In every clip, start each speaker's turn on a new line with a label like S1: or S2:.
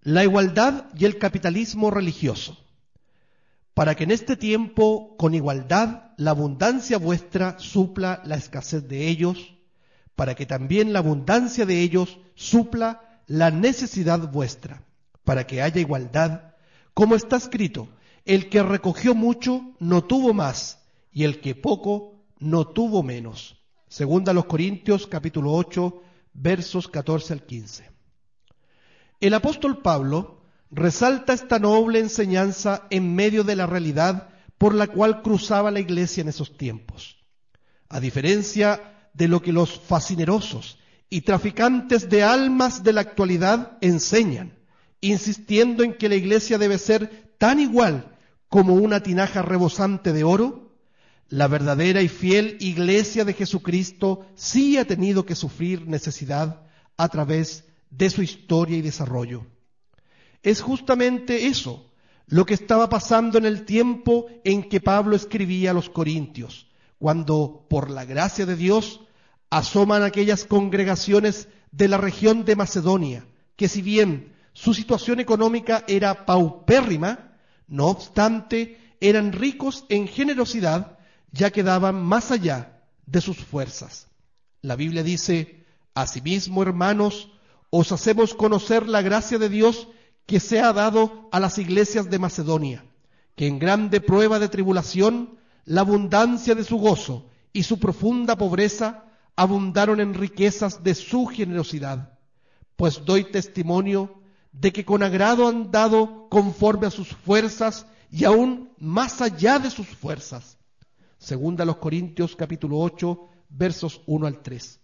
S1: La igualdad y el capitalismo religioso. Para que en este tiempo, con igualdad, la abundancia vuestra supla la escasez de ellos, para que también la abundancia de ellos supla la necesidad vuestra, para que haya igualdad, como está escrito, el que recogió mucho no tuvo más, y el que poco no tuvo menos. Segunda a los Corintios, capítulo 8, versos 14 al 15. El apóstol Pablo resalta esta noble enseñanza en medio de la realidad por la cual cruzaba la iglesia en esos tiempos. A diferencia de lo que los fascinerosos y traficantes de almas de la actualidad enseñan, insistiendo en que la iglesia debe ser tan igual como una tinaja rebosante de oro, la verdadera y fiel iglesia de Jesucristo sí ha tenido que sufrir necesidad a través de su historia y desarrollo. Es justamente eso lo que estaba pasando en el tiempo en que Pablo escribía a los Corintios, cuando, por la gracia de Dios, asoman aquellas congregaciones de la región de Macedonia, que si bien su situación económica era paupérrima, no obstante, eran ricos en generosidad, ya que daban más allá de sus fuerzas. La Biblia dice: asimismo, hermanos, os hacemos conocer la gracia de Dios que se ha dado a las iglesias de Macedonia, que en grande prueba de tribulación, la abundancia de su gozo y su profunda pobreza abundaron en riquezas de su generosidad. Pues doy testimonio de que con agrado han dado conforme a sus fuerzas y aún más allá de sus fuerzas. Segunda a los Corintios, capítulo 8, versos 1 al 3.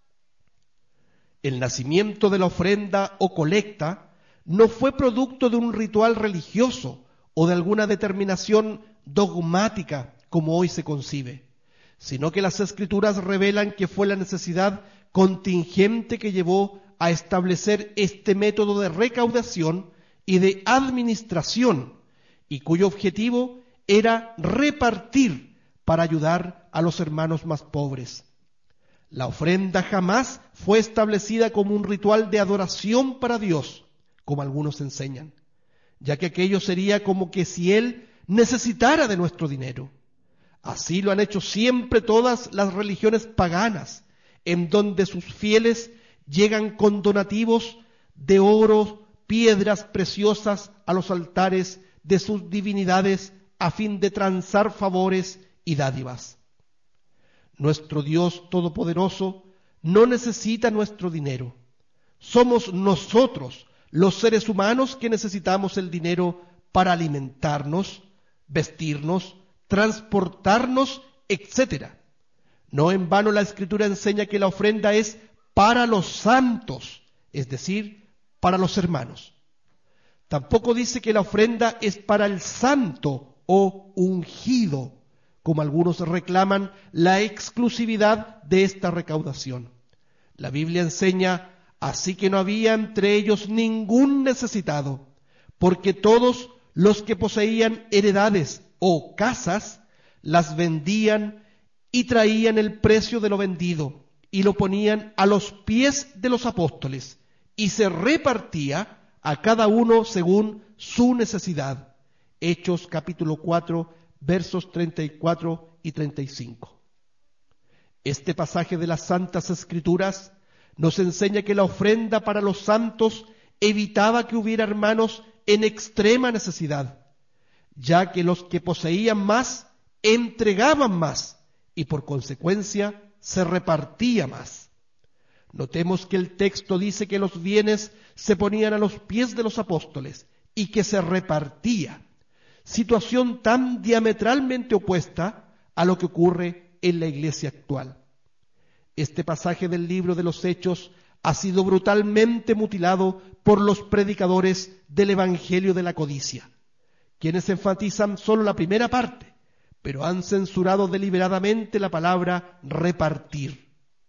S1: El nacimiento de la ofrenda o colecta no fue producto de un ritual religioso o de alguna determinación dogmática como hoy se concibe, sino que las Escrituras revelan que fue la necesidad contingente que llevó a establecer este método de recaudación y de administración, y cuyo objetivo era repartir para ayudar a los hermanos más pobres. La ofrenda jamás fue establecida como un ritual de adoración para Dios, como algunos enseñan, ya que aquello sería como que si Él necesitara de nuestro dinero. Así lo han hecho siempre todas las religiones paganas, en donde sus fieles llegan con donativos de oro, piedras preciosas a los altares de sus divinidades a fin de transar favores y dádivas. Nuestro Dios Todopoderoso no necesita nuestro dinero. Somos nosotros, los seres humanos, que necesitamos el dinero para alimentarnos, vestirnos, transportarnos, etc. No en vano la Escritura enseña que la ofrenda es para los santos, es decir, para los hermanos. Tampoco dice que la ofrenda es para el santo o ungido, como algunos reclaman la exclusividad de esta recaudación. La Biblia enseña: así que no había entre ellos ningún necesitado, porque todos los que poseían heredades o casas las vendían y traían el precio de lo vendido y lo ponían a los pies de los apóstoles, y se repartía a cada uno según su necesidad. Hechos capítulo 4, versos 34 y 35. Este pasaje de las Santas Escrituras nos enseña que la ofrenda para los santos evitaba que hubiera hermanos en extrema necesidad, ya que los que poseían más entregaban más y por consecuencia se repartía más. Notemos que el texto dice que los bienes se ponían a los pies de los apóstoles y que se repartía, situación tan diametralmente opuesta a lo que ocurre en la iglesia actual. Este pasaje del libro de los Hechos ha sido brutalmente mutilado por los predicadores del Evangelio de la codicia, quienes enfatizan solo la primera parte, pero han censurado deliberadamente la palabra repartir.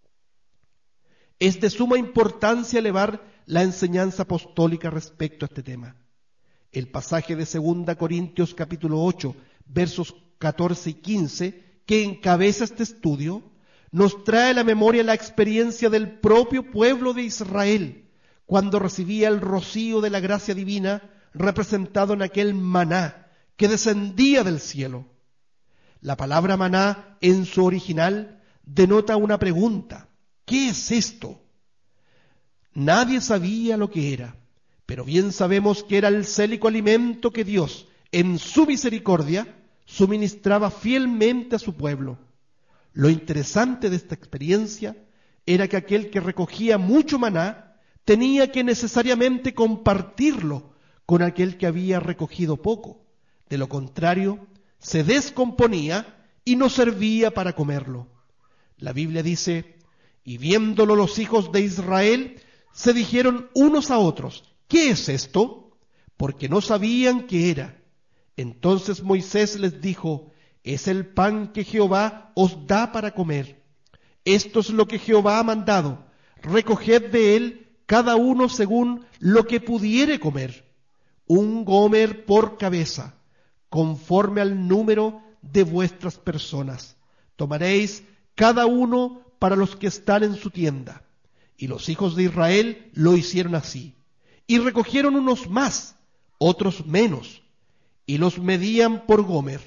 S1: Es de suma importancia elevar la enseñanza apostólica respecto a este tema. El pasaje de 2 Corintios capítulo 8, versos 14 y 15, que encabeza este estudio, nos trae a la memoria la experiencia del propio pueblo de Israel, cuando recibía el rocío de la gracia divina representado en aquel maná que descendía del cielo. La palabra maná en su original denota una pregunta: ¿qué es esto? Nadie sabía lo que era, pero bien sabemos que era el célico alimento que Dios, en su misericordia, suministraba fielmente a su pueblo. Lo interesante de esta experiencia era que aquel que recogía mucho maná tenía que necesariamente compartirlo con aquel que había recogido poco. De lo contrario, se descomponía y no servía para comerlo. La Biblia dice: y viéndolo los hijos de Israel, se dijeron unos a otros: ¿qué es esto? Porque no sabían qué era. Entonces Moisés les dijo: es el pan que Jehová os da para comer. Esto es lo que Jehová ha mandado: recoged de él cada uno según lo que pudiere comer, un gomer por cabeza, conforme al número de vuestras personas. Tomaréis cada uno para los que están en su tienda. Y los hijos de Israel lo hicieron así. Y recogieron unos más, otros menos, y los medían por gomer.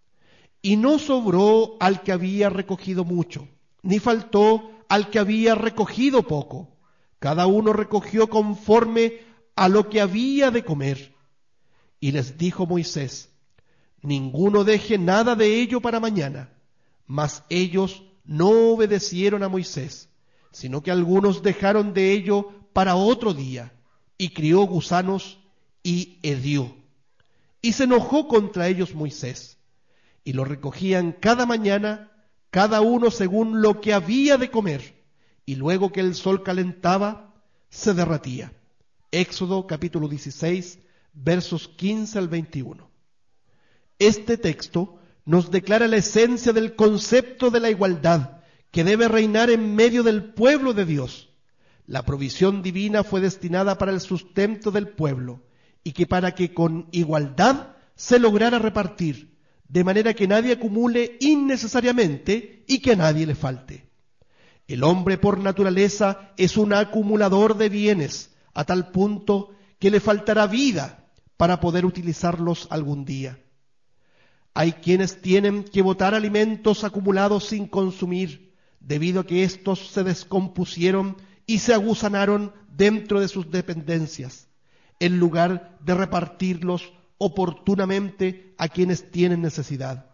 S1: Y no sobró al que había recogido mucho, ni faltó al que había recogido poco. Cada uno recogió conforme a lo que había de comer. Y les dijo Moisés: ninguno deje nada de ello para mañana. Mas ellos no obedecieron a Moisés, sino que algunos dejaron de ello para otro día, y crió gusanos y hedió. Y se enojó contra ellos Moisés, y lo recogían cada mañana, cada uno según lo que había de comer, y luego que el sol calentaba, se derretía. Éxodo capítulo 16, versos 15 al 21. Este texto nos declara la esencia del concepto de la igualdad que debe reinar en medio del pueblo de Dios. La provisión divina fue destinada para el sustento del pueblo, y que para que con igualdad se lograra repartir, de manera que nadie acumule innecesariamente y que a nadie le falte. El hombre por naturaleza es un acumulador de bienes, a tal punto que le faltará vida para poder utilizarlos algún día. Hay quienes tienen que botar alimentos acumulados sin consumir, debido a que éstos se descompusieron y se aguzanaron dentro de sus dependencias, en lugar de repartirlos oportunamente a quienes tienen necesidad.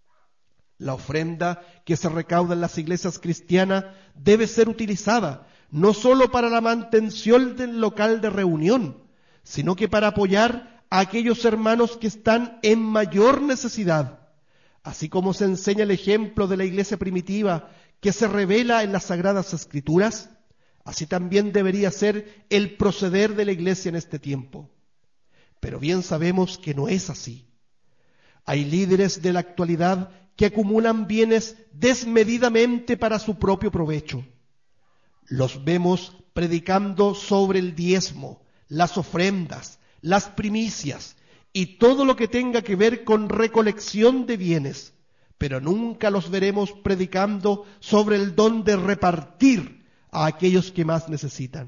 S1: La ofrenda que se recauda en las iglesias cristianas debe ser utilizada no solo para la mantención del local de reunión, sino que para apoyar a aquellos hermanos que están en mayor necesidad. Así como se enseña el ejemplo de la iglesia primitiva que se revela en las Sagradas Escrituras, así también debería ser el proceder de la iglesia en este tiempo. Pero bien sabemos que no es así. Hay líderes de la actualidad que acumulan bienes desmedidamente para su propio provecho. Los vemos predicando sobre el diezmo, las ofrendas, las primicias y todo lo que tenga que ver con recolección de bienes, pero nunca los veremos predicando sobre el don de repartir a aquellos que más necesitan.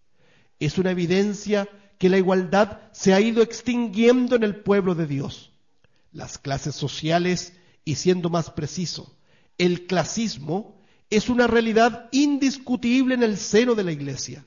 S1: Es una evidencia que la igualdad se ha ido extinguiendo en el pueblo de Dios. Las clases sociales, y siendo más preciso, el clasismo, es una realidad indiscutible en el seno de la iglesia.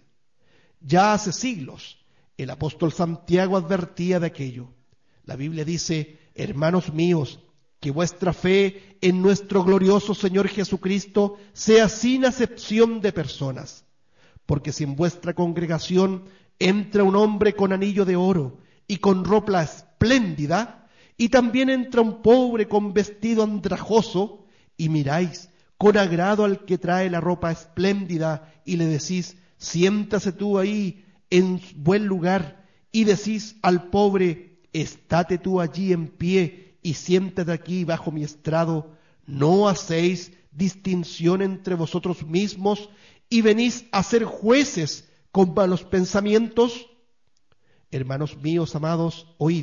S1: Ya hace siglos, el apóstol Santiago advertía de aquello. La Biblia dice: hermanos míos, que vuestra fe en nuestro glorioso Señor Jesucristo sea sin acepción de personas. Porque si en vuestra congregación entra un hombre con anillo de oro y con ropa espléndida, y también entra un pobre con vestido andrajoso, y miráis con agrado al que trae la ropa espléndida, y le decís: siéntase tú ahí en buen lugar, y decís al pobre: estate tú allí en pie, y siéntate aquí bajo mi estrado, ¿no hacéis distinción entre vosotros mismos, y venís a ser jueces con malos pensamientos? Hermanos míos amados, oíd.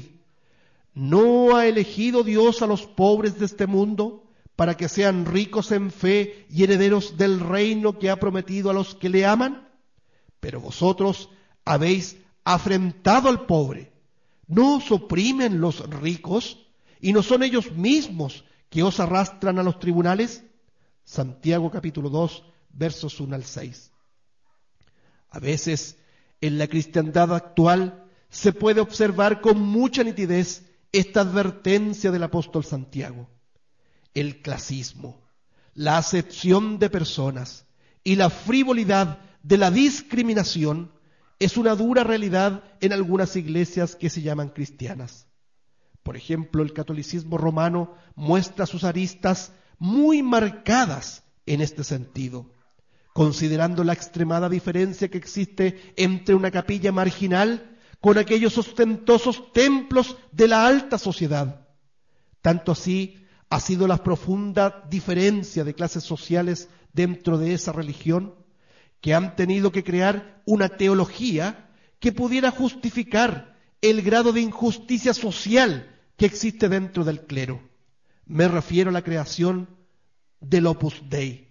S1: ¿No ha elegido Dios a los pobres de este mundo para que sean ricos en fe y herederos del reino que ha prometido a los que le aman? Pero vosotros habéis afrentado al pobre. ¿No os oprimen los ricos? ¿Y no son ellos mismos que os arrastran a los tribunales? Santiago capítulo 2, versos 1 al 6. A veces, en la cristiandad actual, se puede observar con mucha nitidez esta advertencia del apóstol Santiago. El clasismo, la acepción de personas y la frivolidad de la discriminación es una dura realidad en algunas iglesias que se llaman cristianas. Por ejemplo, el catolicismo romano muestra sus aristas muy marcadas en este sentido, considerando la extremada diferencia que existe entre una capilla marginal con aquellos ostentosos templos de la alta sociedad. Tanto así ha sido la profunda diferencia de clases sociales dentro de esa religión, que han tenido que crear una teología que pudiera justificar el grado de injusticia social que existe dentro del clero. Me refiero a la creación del Opus Dei.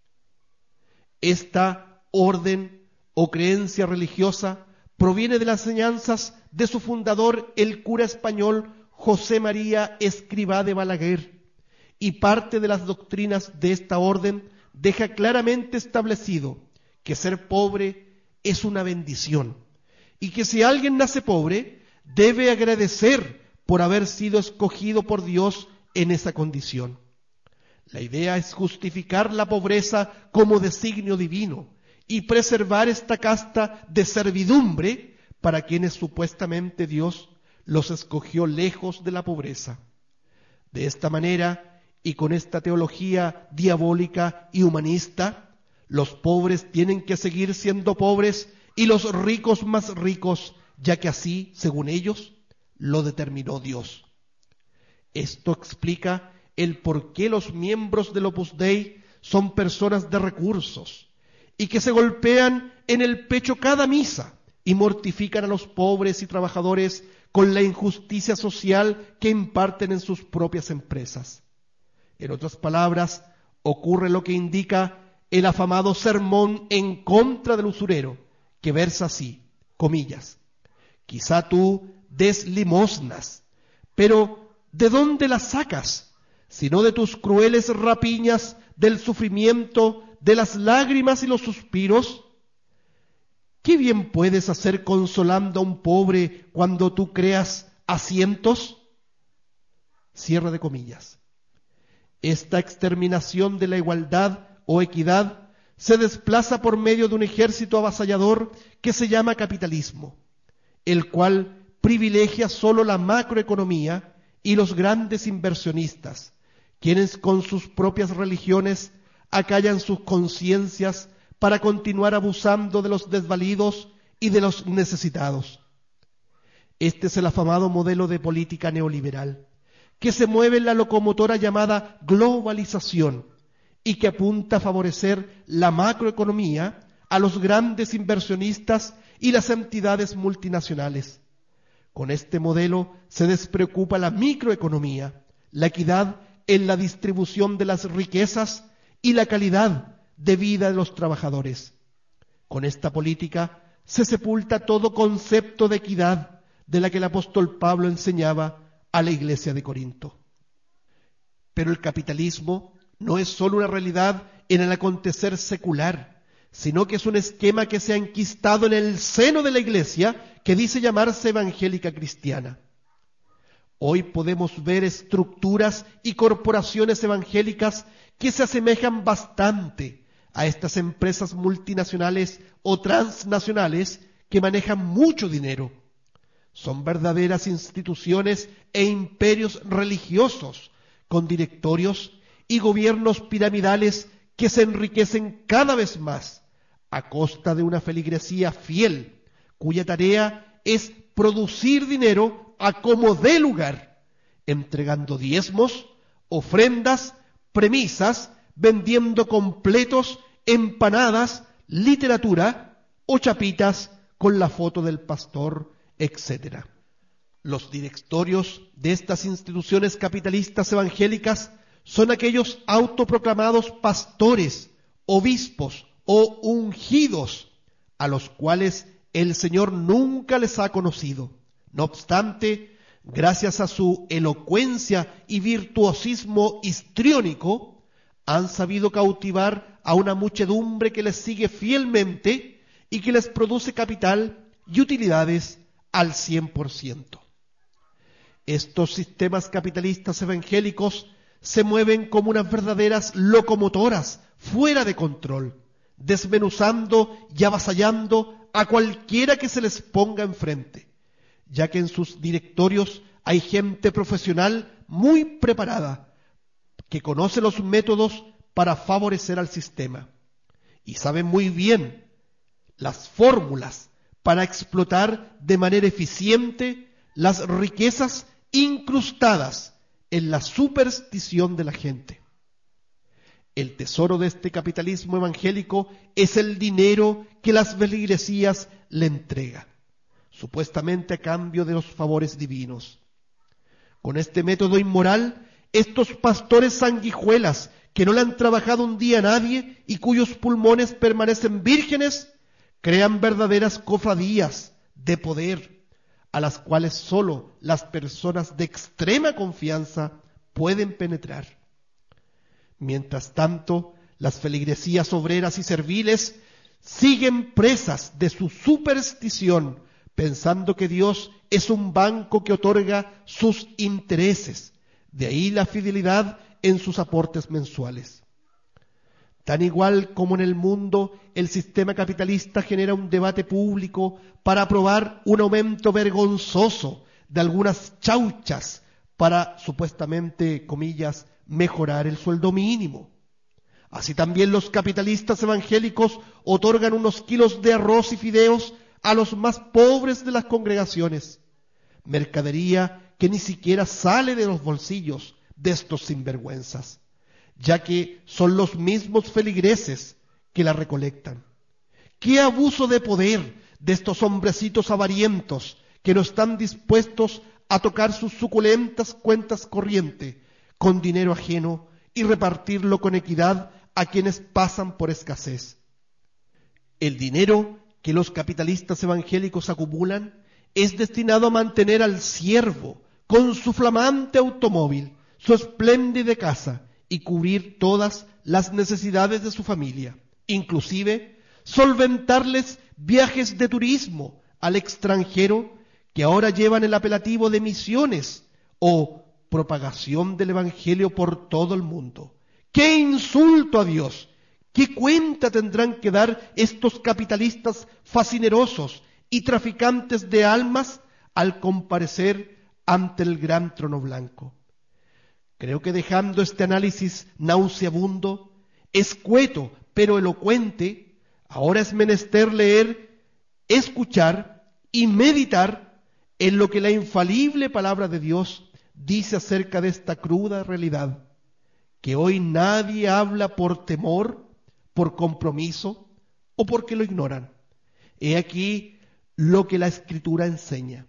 S1: Esta orden o creencia religiosa proviene de las enseñanzas de su fundador, el cura español José María Escrivá de Balaguer, y parte de las doctrinas de esta orden deja claramente establecido que ser pobre es una bendición y que si alguien nace pobre debe agradecer por haber sido escogido por Dios en esa condición. La idea es justificar la pobreza como designio divino y preservar esta casta de servidumbre para quienes supuestamente Dios los escogió lejos de la pobreza. De esta manera y con esta teología diabólica y humanista, los pobres tienen que seguir siendo pobres y los ricos más ricos, ya que así, según ellos, lo determinó Dios. Esto explica el por qué los miembros del Opus Dei son personas de recursos y que se golpean en el pecho cada misa y mortifican a los pobres y trabajadores con la injusticia social que imparten en sus propias empresas. En otras palabras, ocurre lo que indica el afamado sermón en contra del usurero, que versa así, comillas: quizá tú des limosnas, pero ¿de dónde las sacas? Sino de tus crueles rapiñas, del sufrimiento, de las lágrimas y los suspiros. ¿Qué bien puedes hacer consolando a un pobre cuando tú creas a cientos? Cierre de comillas. Esta exterminación de la igualdad o equidad se desplaza por medio de un ejército avasallador que se llama capitalismo, el cual privilegia solo la macroeconomía y los grandes inversionistas, quienes con sus propias religiones acallan sus conciencias para continuar abusando de los desvalidos y de los necesitados. Este es el afamado modelo de política neoliberal, que se mueve en la locomotora llamada globalización y que apunta a favorecer la macroeconomía, a los grandes inversionistas y las entidades multinacionales. Con este modelo se despreocupa la microeconomía, la equidad en la distribución de las riquezas y la calidad de vida de los trabajadores. Con esta política se sepulta todo concepto de equidad de la que el apóstol Pablo enseñaba a la iglesia de Corinto. Pero el capitalismo no es solo una realidad en el acontecer secular, sino que es un esquema que se ha enquistado en el seno de la iglesia que dice llamarse evangélica cristiana. Hoy podemos ver estructuras y corporaciones evangélicas que se asemejan bastante a estas empresas multinacionales o transnacionales que manejan mucho dinero. Son verdaderas instituciones e imperios religiosos con directorios y gobiernos piramidales que se enriquecen cada vez más a costa de una feligresía fiel, cuya tarea es producir dinero a como dé lugar, entregando diezmos, ofrendas, premisas, vendiendo completos, empanadas, literatura o chapitas con la foto del pastor, etc. Los directorios de estas instituciones capitalistas evangélicas son aquellos autoproclamados pastores, obispos o ungidos, a los cuales el Señor nunca les ha conocido. No obstante, gracias a su elocuencia y virtuosismo histriónico, han sabido cautivar a una muchedumbre que les sigue fielmente y que les produce capital y utilidades al 100%. Estos sistemas capitalistas evangélicos se mueven como unas verdaderas locomotoras fuera de control, desmenuzando y avasallando a cualquiera que se les ponga enfrente, ya que en sus directorios hay gente profesional muy preparada, que conoce los métodos para favorecer al sistema y sabe muy bien las fórmulas para explotar de manera eficiente las riquezas incrustadas en la superstición de la gente. El tesoro de este capitalismo evangélico es el dinero que las feligresías le entregan, supuestamente a cambio de los favores divinos. Con este método inmoral, estos pastores sanguijuelas que no le han trabajado un día a nadie y cuyos pulmones permanecen vírgenes, crean verdaderas cofradías de poder, a las cuales sólo las personas de extrema confianza pueden penetrar. Mientras tanto, las feligresías obreras y serviles siguen presas de su superstición, pensando que Dios es un banco que otorga sus intereses. De ahí la fidelidad en sus aportes mensuales. Tan igual como en el mundo, el sistema capitalista genera un debate público para aprobar un aumento vergonzoso de algunas chauchas para, supuestamente, comillas, mejorar el sueldo mínimo. Así también los capitalistas evangélicos otorgan unos kilos de arroz y fideos a los más pobres de las congregaciones, mercadería que ni siquiera sale de los bolsillos de estos sinvergüenzas, ya que son los mismos feligreses que la recolectan. ¡Qué abuso de poder de estos hombrecitos avarientos que no están dispuestos a tocar sus suculentas cuentas corrientes con dinero ajeno y repartirlo con equidad a quienes pasan por escasez! El dinero que los capitalistas evangélicos acumulan es destinado a mantener al siervo con su flamante automóvil, su espléndida casa, y cubrir todas las necesidades de su familia, inclusive solventarles viajes de turismo al extranjero que ahora llevan el apelativo de misiones o propagación del Evangelio por todo el mundo. ¡Qué insulto a Dios! ¿Qué cuenta tendrán que dar estos capitalistas fascinerosos y traficantes de almas al comparecer ante el gran trono blanco? Creo que dejando este análisis nauseabundo, escueto pero elocuente, ahora es menester leer, escuchar y meditar en lo que la infalible palabra de Dios dice acerca de esta cruda realidad, que hoy nadie habla por temor, por compromiso o porque lo ignoran. He aquí lo que la Escritura enseña.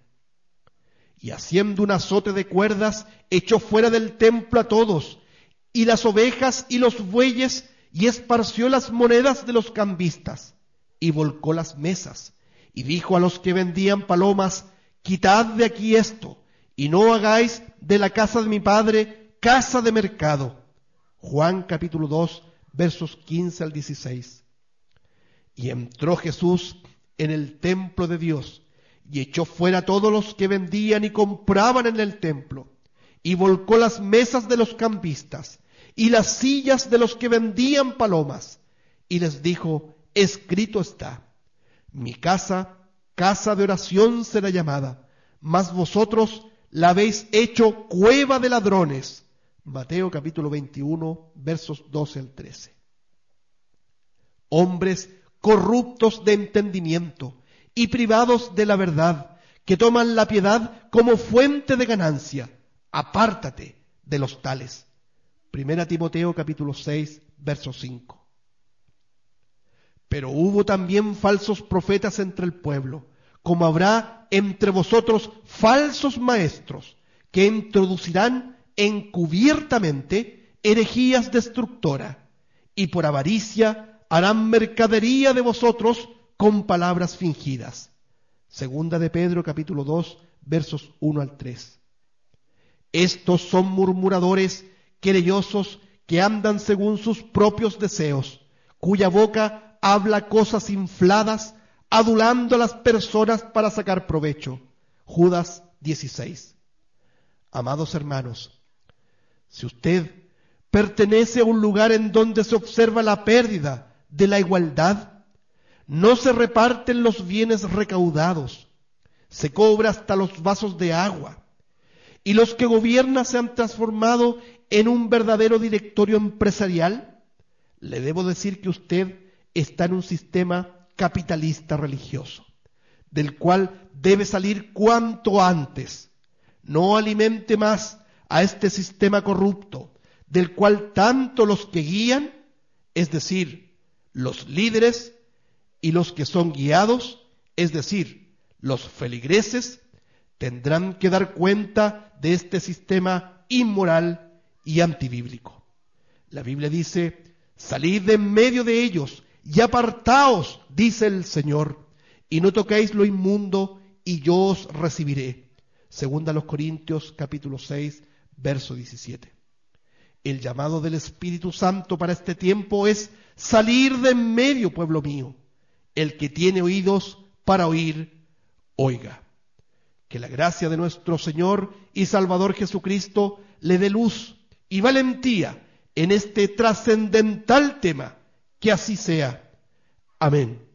S1: Y haciendo un azote de cuerdas, echó fuera del templo a todos, y las ovejas y los bueyes, y esparció las monedas de los cambistas, y volcó las mesas, y dijo a los que vendían palomas: quitad de aquí esto, y no hagáis de la casa de mi padre casa de mercado. Juan capítulo 2, versos 15 al 16. Y entró Jesús en el templo de Dios, y echó fuera a todos los que vendían y compraban en el templo, y volcó las mesas de los cambistas, y las sillas de los que vendían palomas, y les dijo: escrito está, mi casa, casa de oración será llamada, mas vosotros la habéis hecho cueva de ladrones. Mateo capítulo 21, versos 12 al 13. Hombres corruptos de entendimiento y privados de la verdad, que toman la piedad como fuente de ganancia, apártate de los tales. Primera Timoteo capítulo 6, verso 5. Pero hubo también falsos profetas entre el pueblo, como habrá entre vosotros falsos maestros, que introducirán encubiertamente herejías destructoras, y por avaricia harán mercadería de vosotros con palabras fingidas. Segunda de Pedro, capítulo 2, versos 1 al 3. Estos son murmuradores, querellosos, que andan según sus propios deseos, cuya boca habla cosas infladas, adulando a las personas para sacar provecho. Judas 16. Amados hermanos, si usted pertenece a un lugar en donde se observa la pérdida de la igualdad, no se reparten los bienes recaudados, se cobra hasta los vasos de agua, y los que gobiernan se han transformado en un verdadero directorio empresarial, le debo decir que usted está en un sistema capitalista religioso, del cual debe salir cuanto antes. No alimente más a este sistema corrupto, del cual tanto los que guían, es decir, los líderes, y los que son guiados, es decir, los feligreses, tendrán que dar cuenta de este sistema inmoral y antibíblico. La Biblia dice: salid de en medio de ellos y apartaos, dice el Señor, y no toquéis lo inmundo, y yo os recibiré. Segunda a los Corintios, capítulo 6, verso 17. El llamado del Espíritu Santo para este tiempo es salir de en medio, pueblo mío. El que tiene oídos para oír, oiga. Que la gracia de nuestro Señor y Salvador Jesucristo le dé luz y valentía en este trascendental tema. Que así sea. Amén.